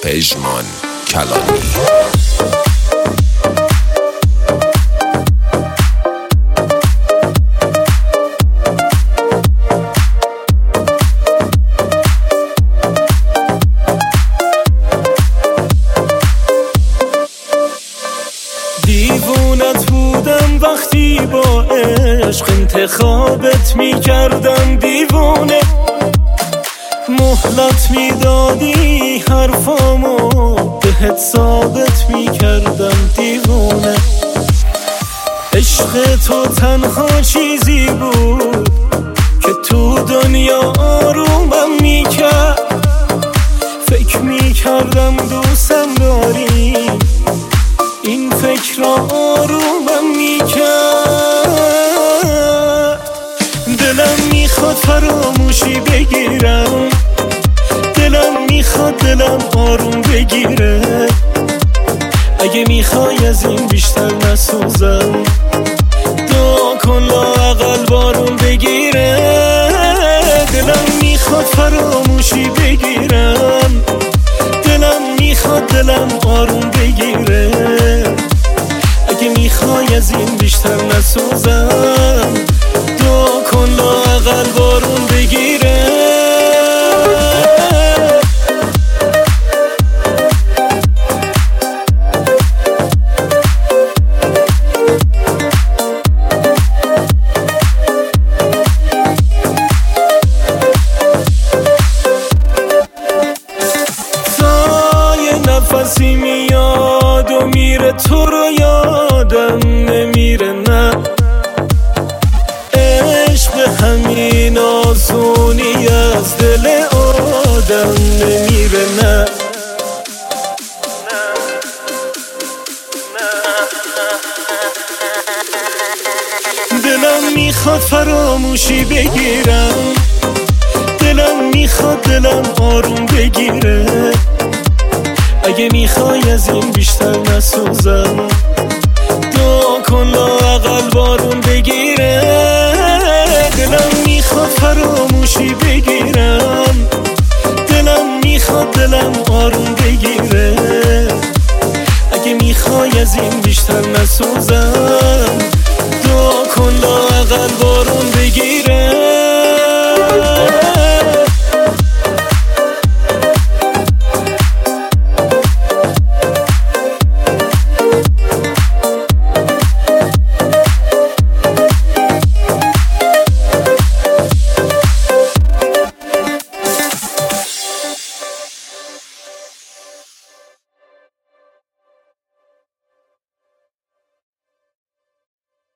پژمان کلانی. دیوونت بودم وقتی با عشق انتخابت میکردم، دیوونه مهلت میدادی حرفامو بهت ثابت میکردم، دیوونه عشق تو تنها چیزی بود که تو دنیا آرومم میکرد. فکر میکردم دوستم داری، این فکر را آرومم میکرد. دلم میخواد فراموشی بگیرم، دلم میخواد دلم آروم بگیره. اگه میخوای از این بیشتر نسوزم، دعا کن لااقل بارون بگیره. دلم میخواد فراموشی بگیرم، دلم میخواد دلم آروم بگیره. اگه میخوای از این بیشتر نسوزم، دعا کن لااقل بارون بگیره. نفسی میاد و میره، تو رو یادم نمیره. نه عشق همین آسونی از دل آدم نمیره. نه دلم میخواد فراموشی بگیرم، دلم میخواد دلم آروم بگیره. اگه میخوای از این بیشتر نسوزم، دعا کن لااقل بارون بگیره. دلم میخواد فراموشی بگیرم، دلم میخواد دلم آروم بگیره. اگه میخوای از این بیشتر نسوزم،